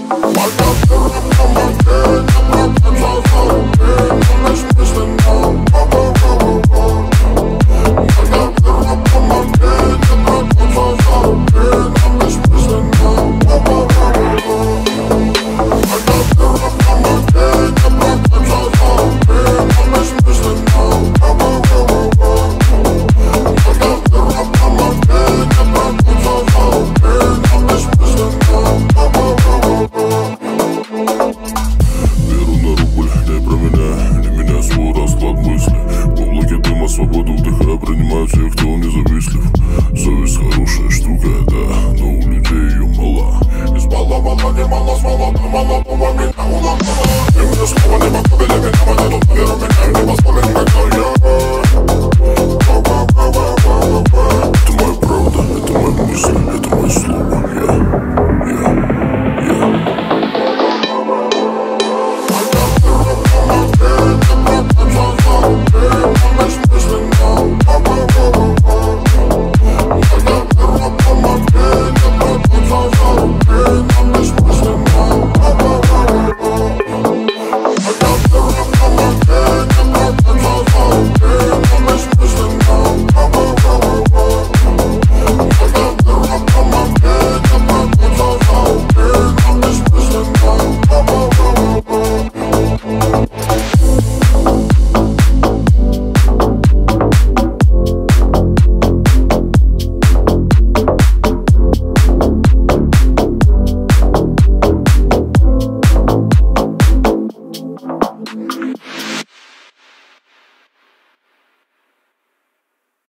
Свободу вдыхая, принимают всех, кто независтлив. Совесть хорошая штука, да, но у людей ее мало. Избаловала немало, смолота мало, меня уломала. И мне слово не могу, для меня монету, веру меня не позволит, никогда я.